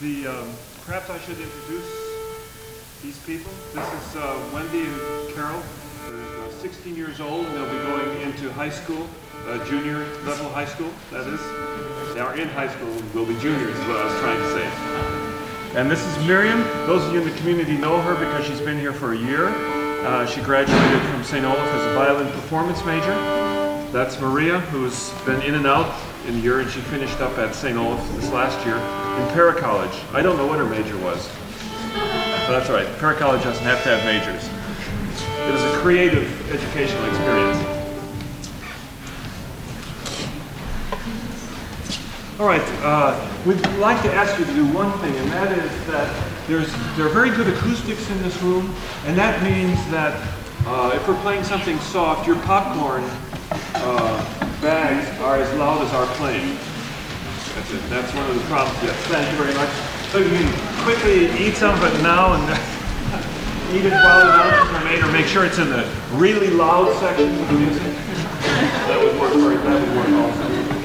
Perhaps I should introduce these people. This is Wendy and Carol. They're 16 years old and they'll be going into high school, junior level high school, that is. They are in high school, will be juniors is what I was trying to say. And this is Miriam. Those of you in the community know her because she's been here for a year. She graduated from St. Olaf as a violin performance major. That's Maria, who's been in and out in a year, and she finished up at St. Olaf this last year in Para College. I don't know what her major was. So that's all right. Para College doesn't have to have majors. It is a creative educational experience. All right, we'd like to ask you to do one thing, and that is that there are very good acoustics in this room, and that means that if we're playing something soft, your popcorn bags are as loud as our playing. That's it. That's one of the problems. Yes, thank you very much. So you can quickly eat some of it now and eat it while the announcements are made, or make sure it's in the really loud section of the music. That would work also.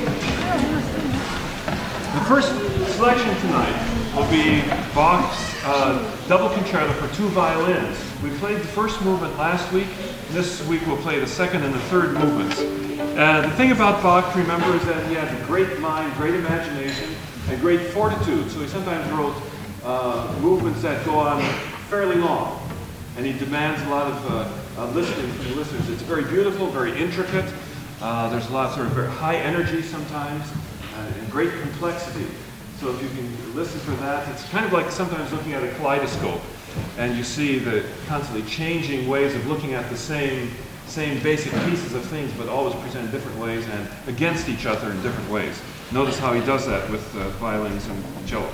The first selection tonight will be Bach's double concerto for two violins. We played the first movement last week. This week we'll play the second and the third movements. The thing about Bach, remember, is that he had a great mind, great imagination, and great fortitude. So he sometimes wrote movements that go on fairly long. And he demands a lot of listening from the listeners. It's very beautiful, very intricate. There's a lot of sort of very high energy sometimes, and great complexity. So if you can listen for that, it's kind of like sometimes looking at a kaleidoscope, and you see the constantly changing ways of looking at the same basic pieces of things, but always presented in different ways and against each other in different ways. Notice how he does that with violins and cello.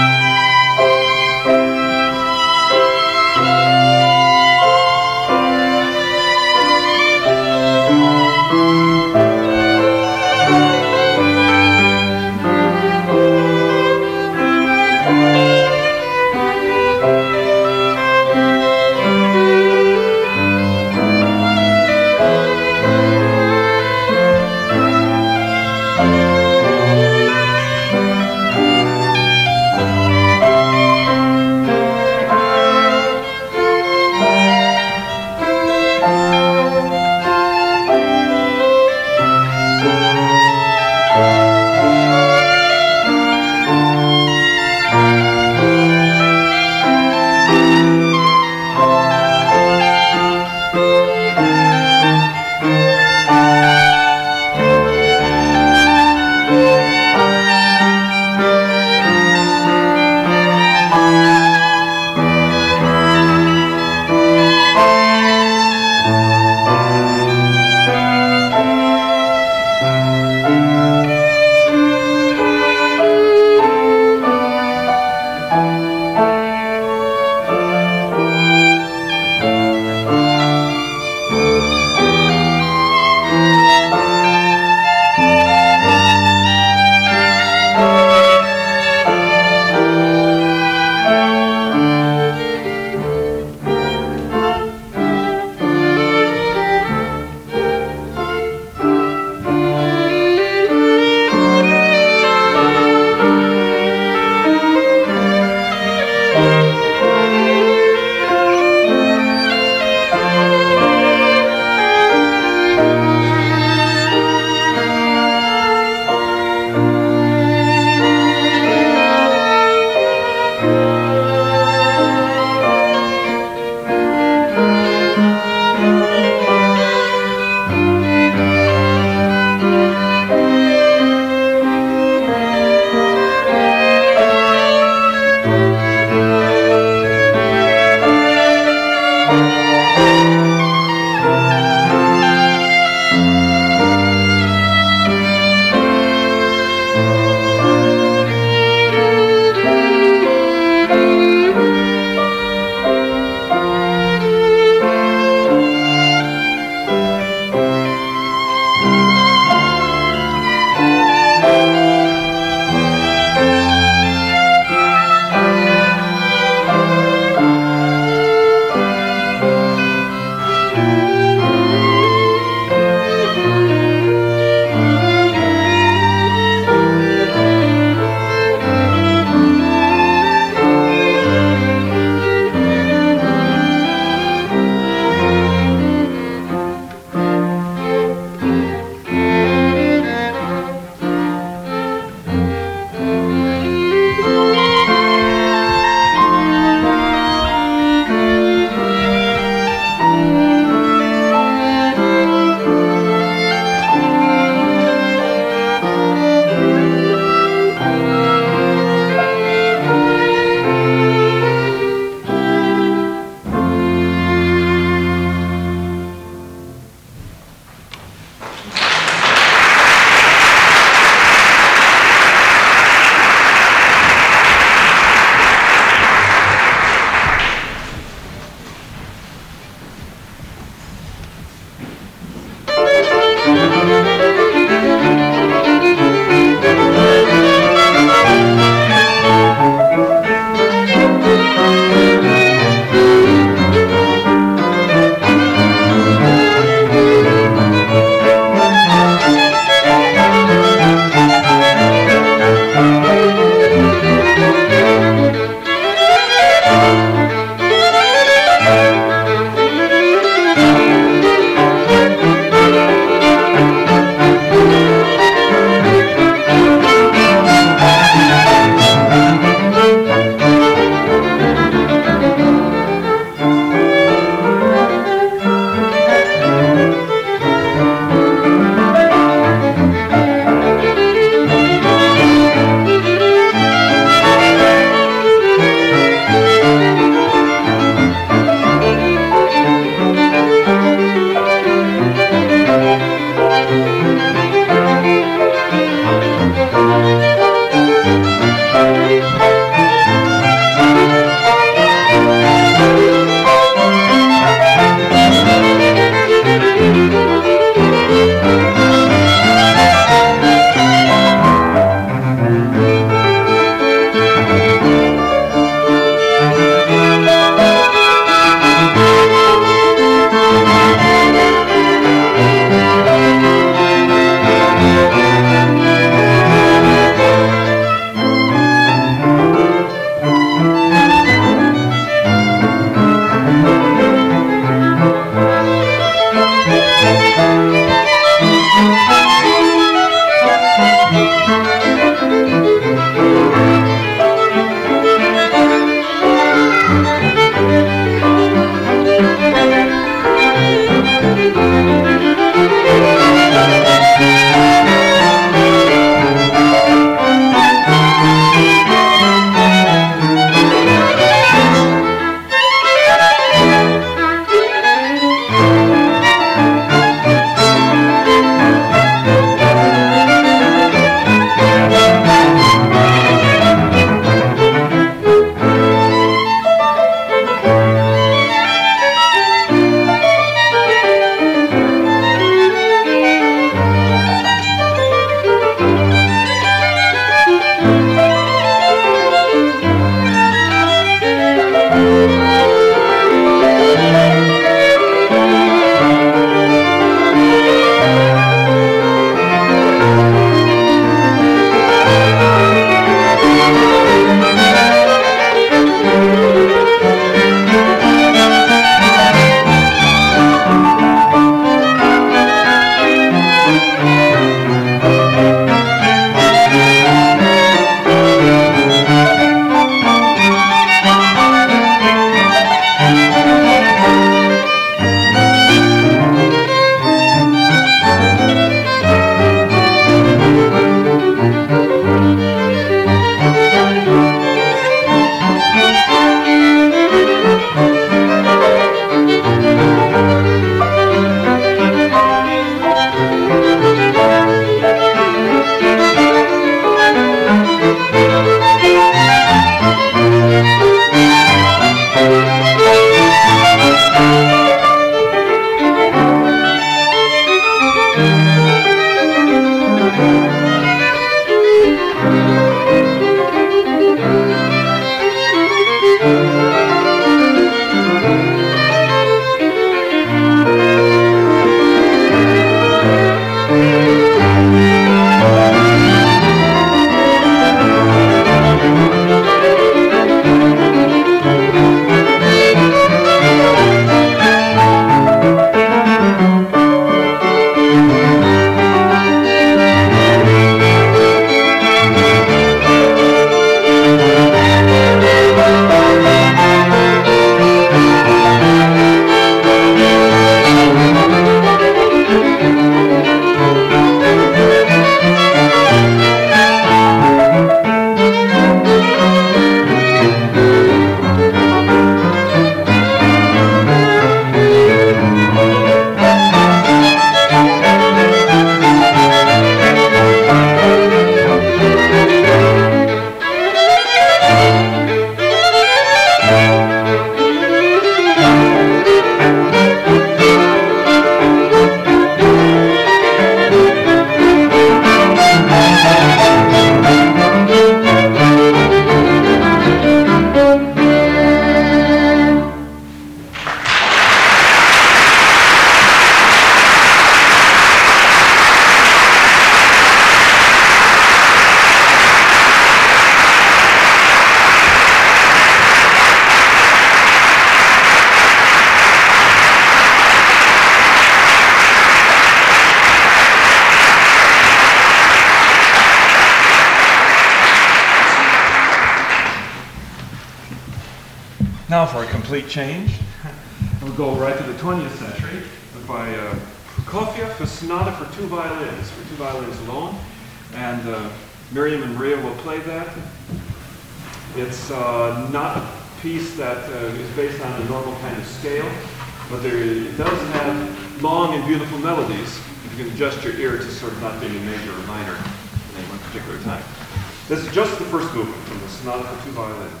Now for a complete change, we'll go right to the 20th century by Prokofiev, a sonata for two violins alone. And Miriam and Maria will play that. It's not a piece that is based on a normal kind of scale, but it does have long and beautiful melodies. You can adjust your ear to sort of not being a major or minor at one particular time. This is just the first movement from the sonata for two violins.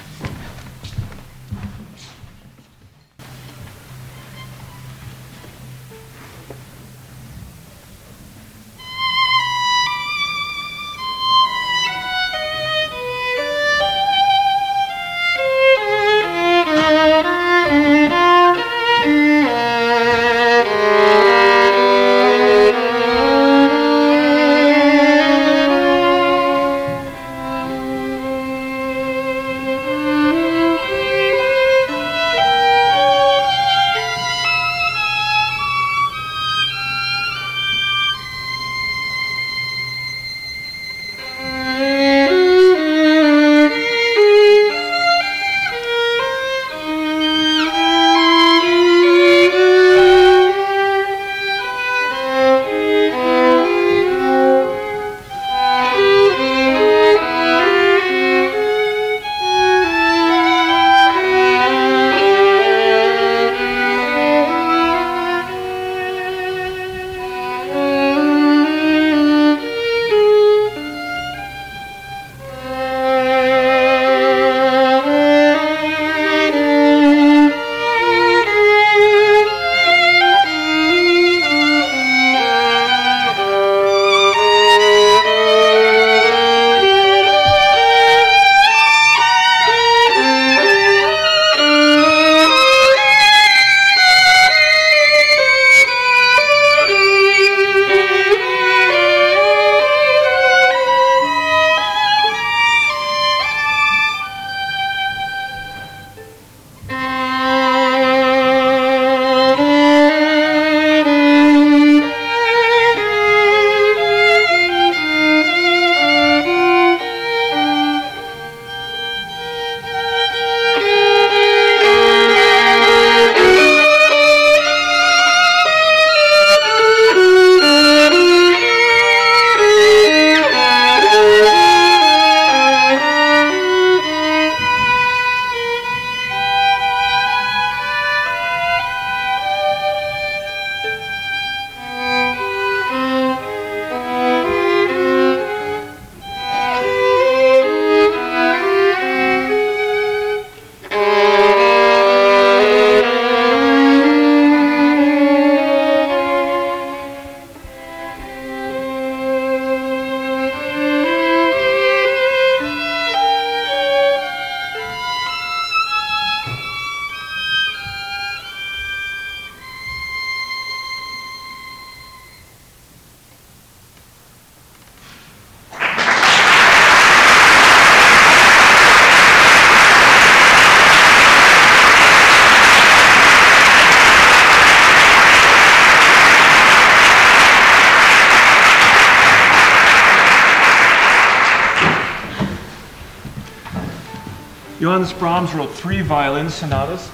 Johannes Brahms wrote 3 violin sonatas,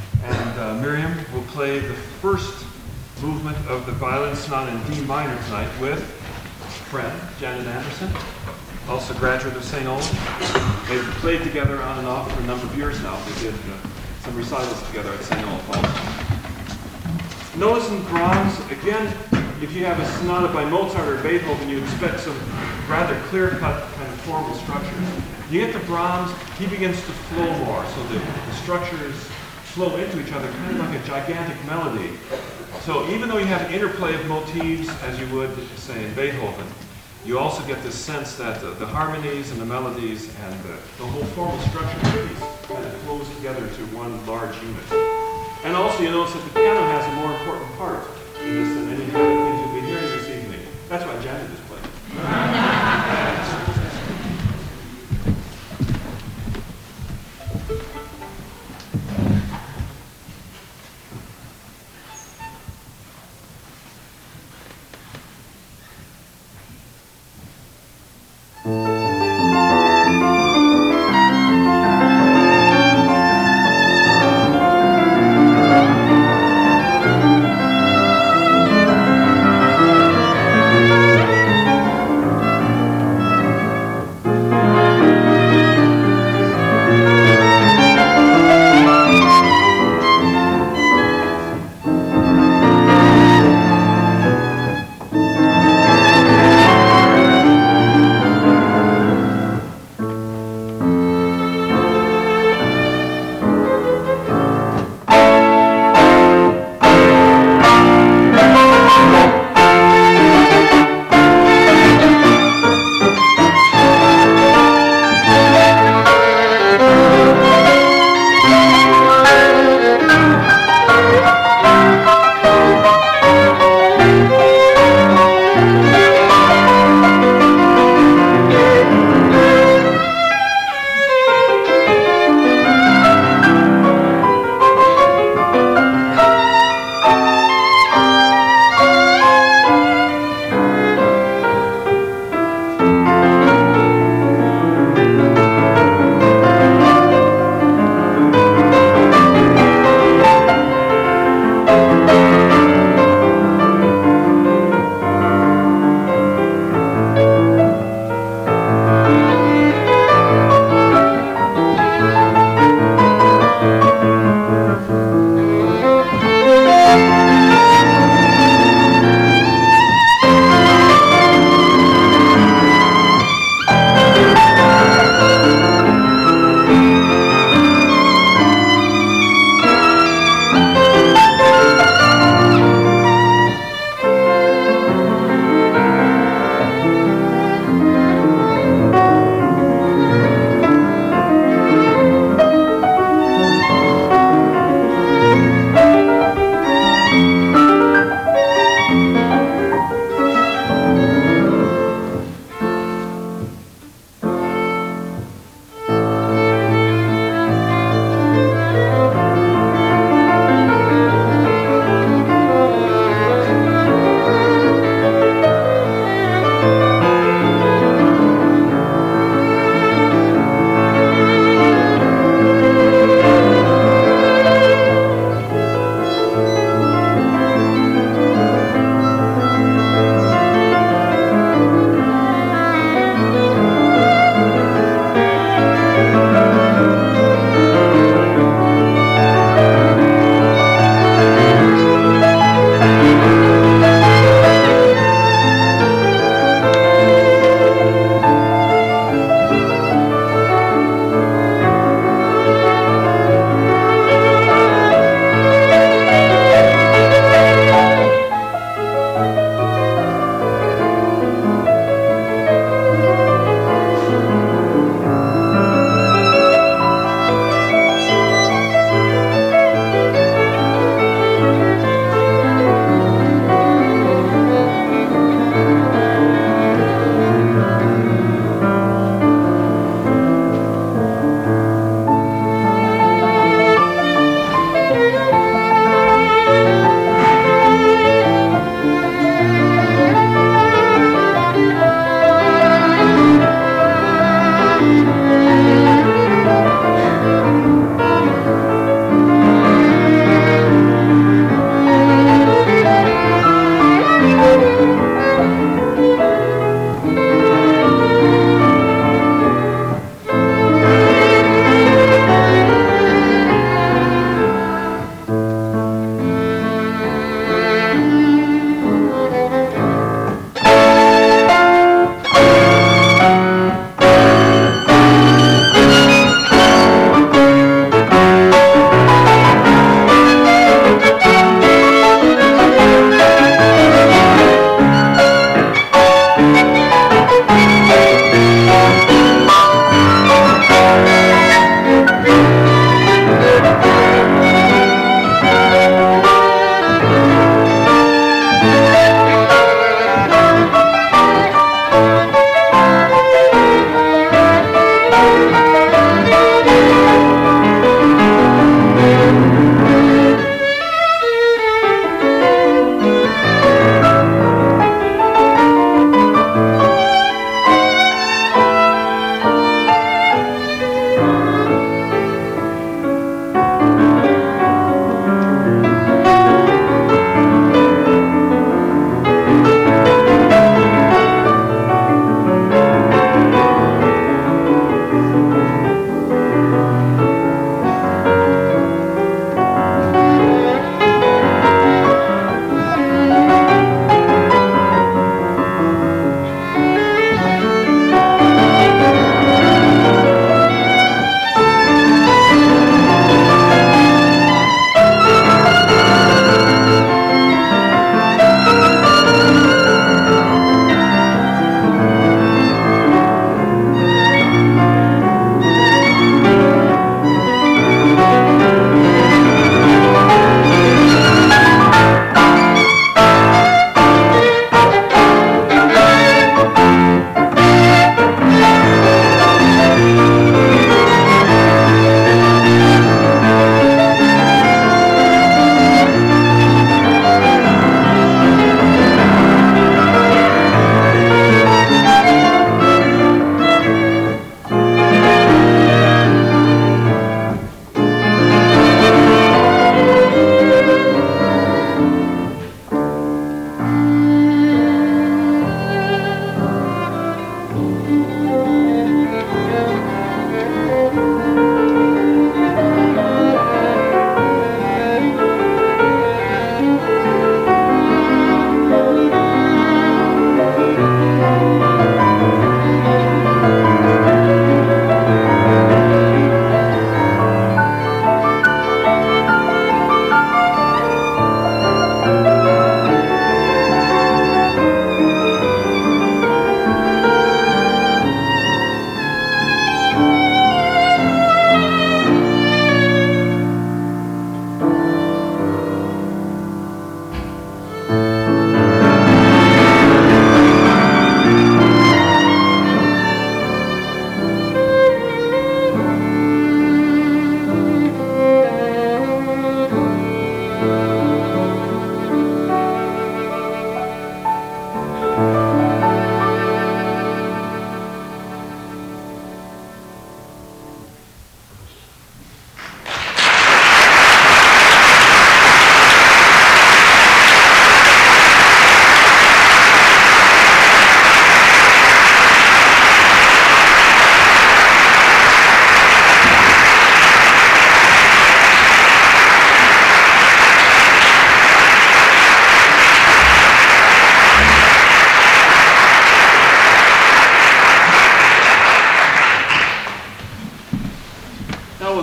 and Miriam will play the first movement of the violin sonata in D minor tonight with a friend, Janet Anderson, also graduate of St. Olaf. They've played together on and off for a number of years now. They did some recitals together at St. Olaf also. Notice in Brahms, again, if you have a sonata by Mozart or Beethoven, you expect some rather clear-cut kind of formal structures. You get to Brahms, he begins to flow more, so the structures flow into each other, kind of like a gigantic melody. So even though you have an interplay of motifs, as you would, say, in Beethoven, you also get this sense that the harmonies and the melodies and the whole formal structure really kind of flows together to one large unit. And also you notice that the piano has a more important part in this than any other things you'll be hearing this evening. That's why Janet is playing.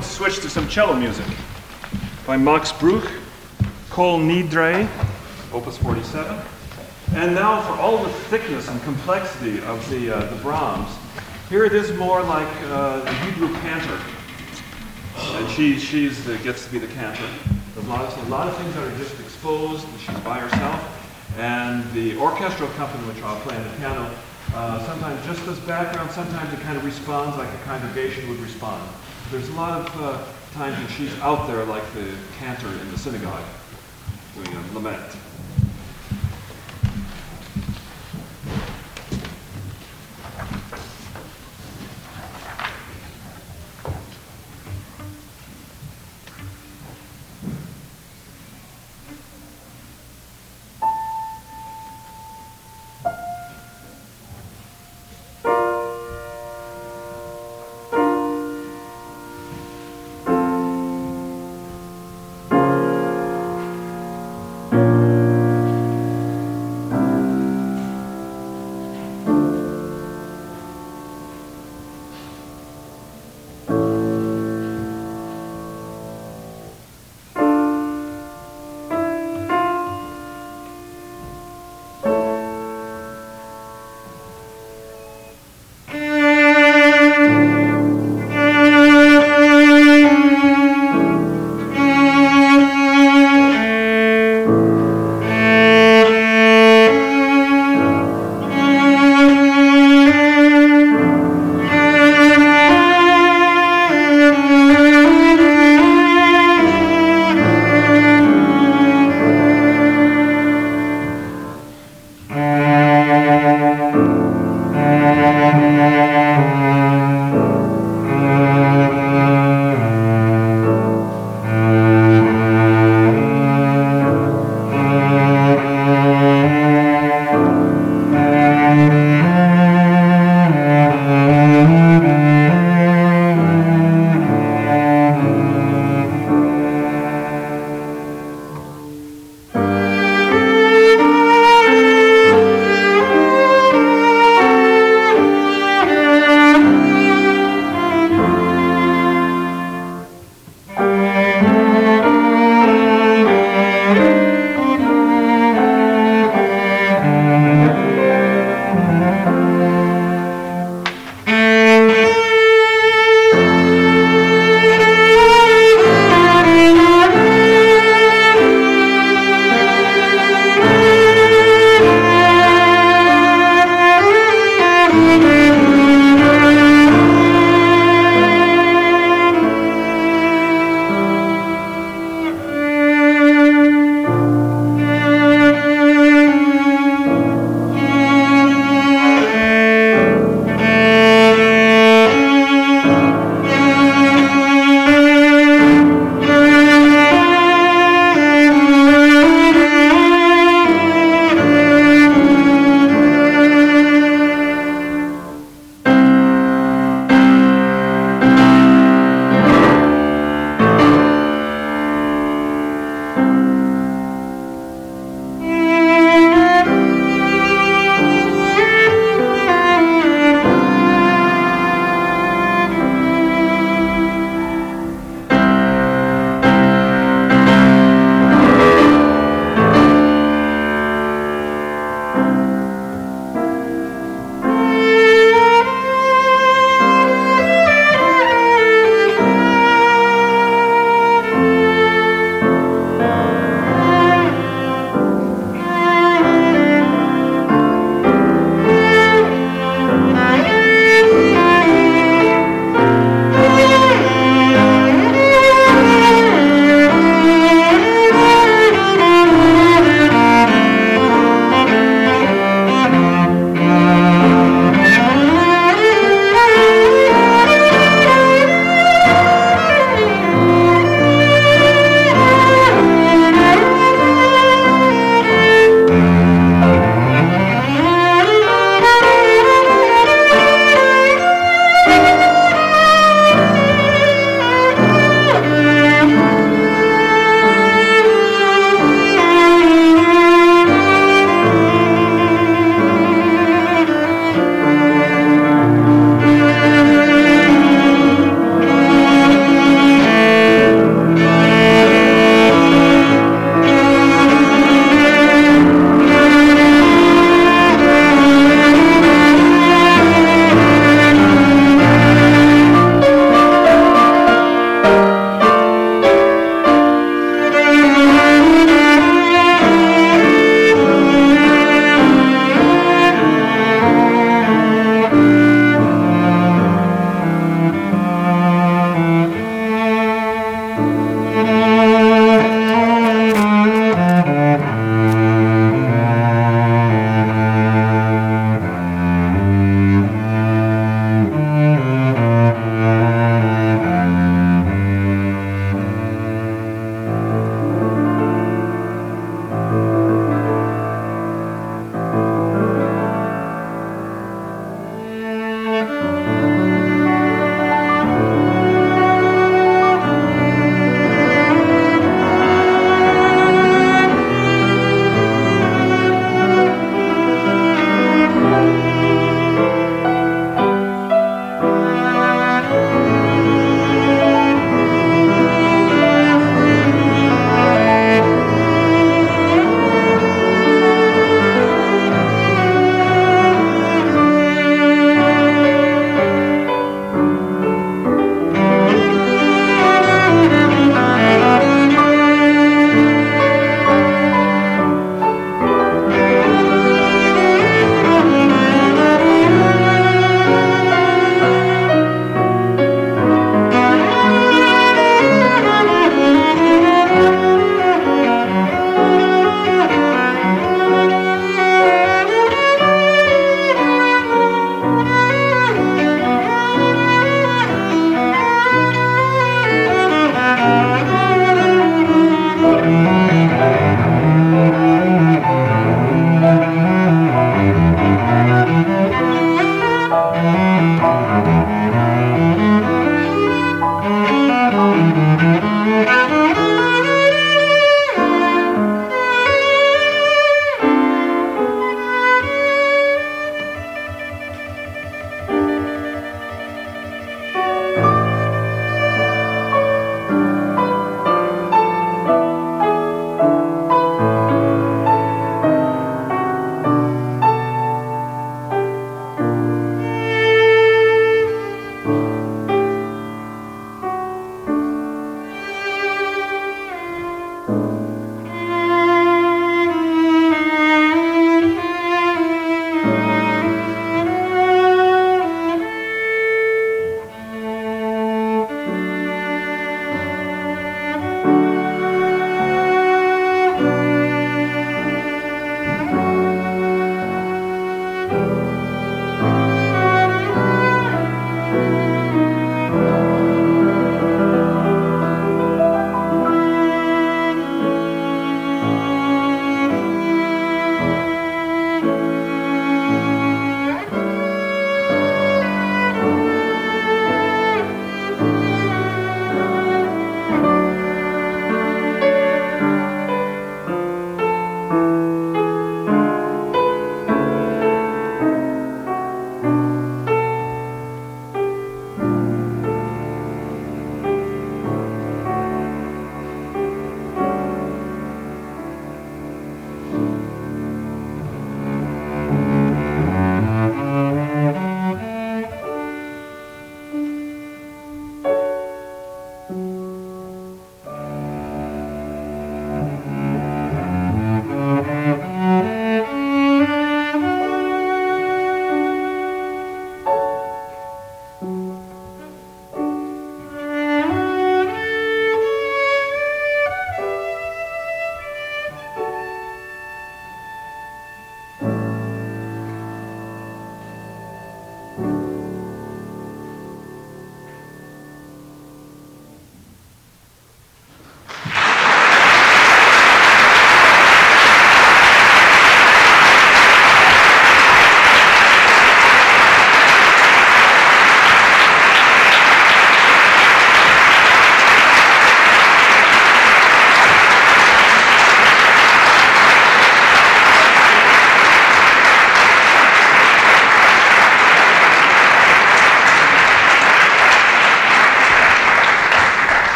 switch to some cello music by Max Bruch, Kol Nidre, Opus 47. And now for all the thickness and complexity of the Brahms, here it is more like the Hebrew cantor. And she gets to be the cantor. There's a lot of things that are just exposed, and she's by herself. And the orchestral accompaniment, which I'll play on the piano, sometimes just as background, sometimes it kind of responds like a congregation would respond. There's a lot of times when she's out there like the cantor in the synagogue, doing a lament.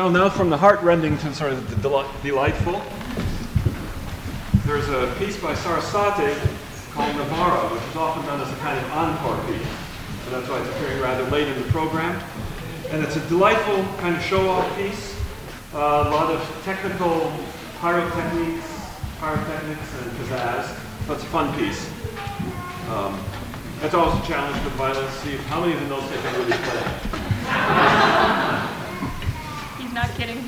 Well, now from the heart-rending to sort of the delightful, there's a piece by Sarasate called Navara, which is often done as a kind of encore piece. So that's why it's appearing rather late in the program. And it's a delightful kind of show-off piece. A lot of technical pyrotechnics and pizzazz. So it's a fun piece. That's always a challenge with violin, see how many of the notes they can really play. He's not kidding.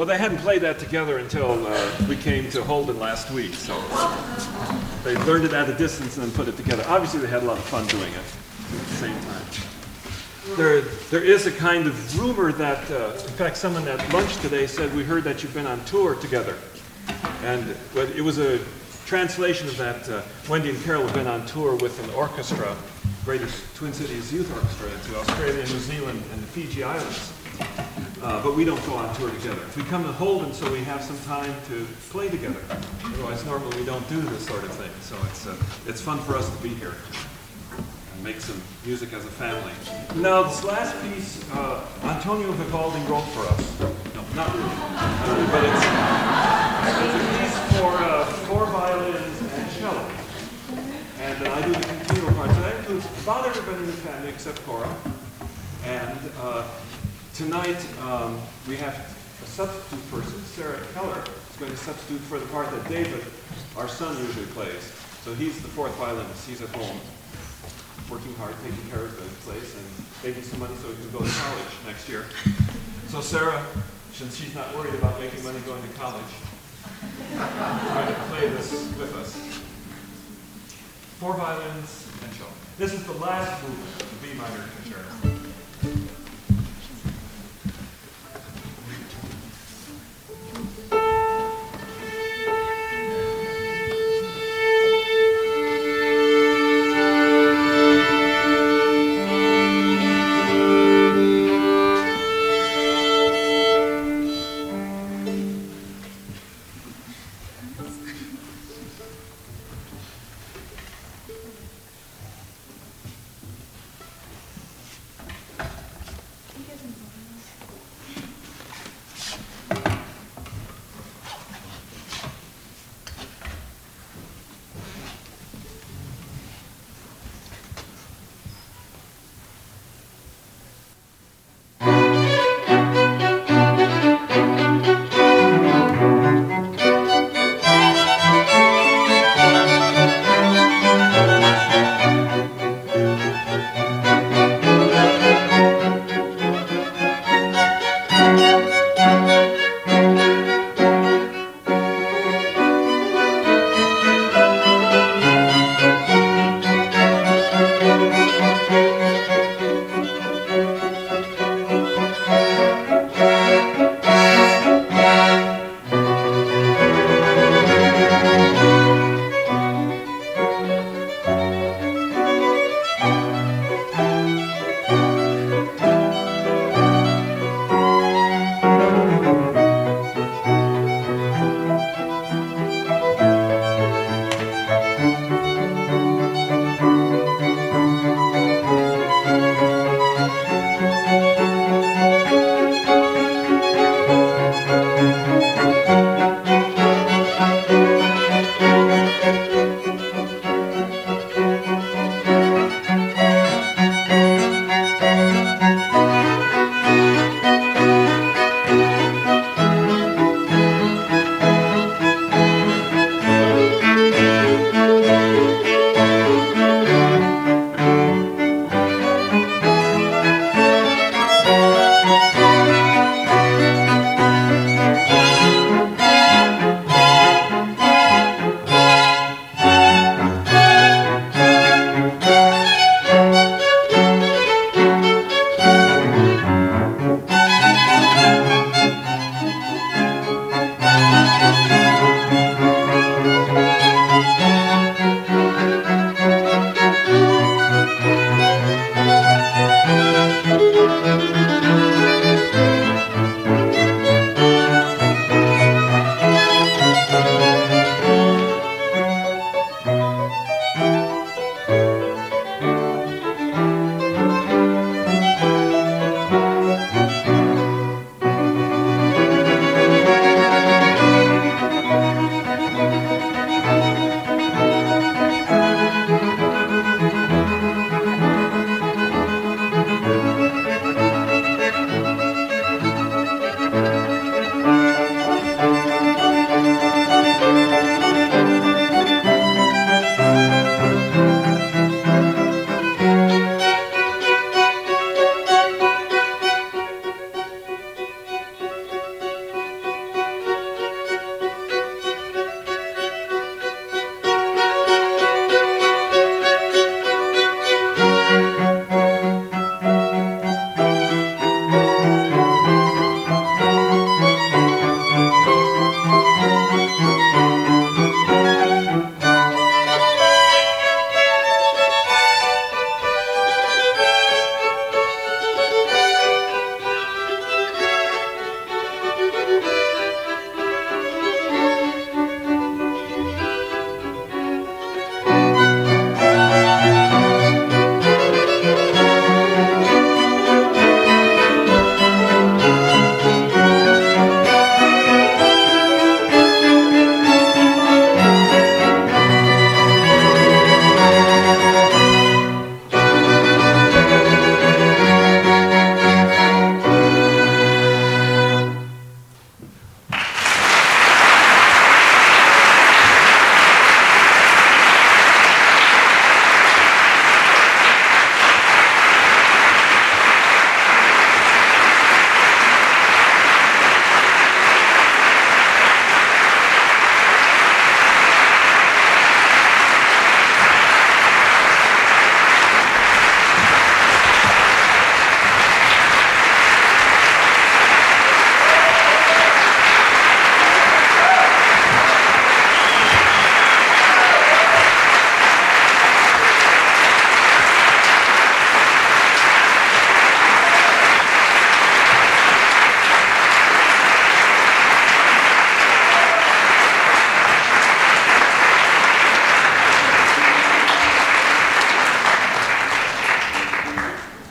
Well, they hadn't played that together until we came to Holden last week, so they learned it at a distance and then put it together. Obviously, they had a lot of fun doing it at the same time. There is a kind of rumor that, in fact, someone at lunch today said, we heard that you've been on tour together. And it was a translation of that. Wendy and Carol have been on tour with an orchestra, Greatest Twin Cities Youth Orchestra, to Australia, New Zealand, and the Fiji Islands. But we don't go on tour together. We come to Holden so we have some time to play together. Otherwise, normally we don't do this sort of thing. So it's fun for us to be here and make some music as a family. Now, this last piece, Antonio Vivaldi wrote for us. No, not really. But it's a piece for 4 violins and cello. And I do the continuo part. So that includes about everybody in the family except Cora. And tonight we have a substitute person, Sarah Keller, is going to substitute for the part that David, our son, usually plays. So he's the 4th violinist. He's at home, working hard, taking care of the place, and making some money so he can go to college next year. So Sarah, since she's not worried about making money going to college, is going to play this with us. 4 violins and cello. This is the last movement of the B minor concerto.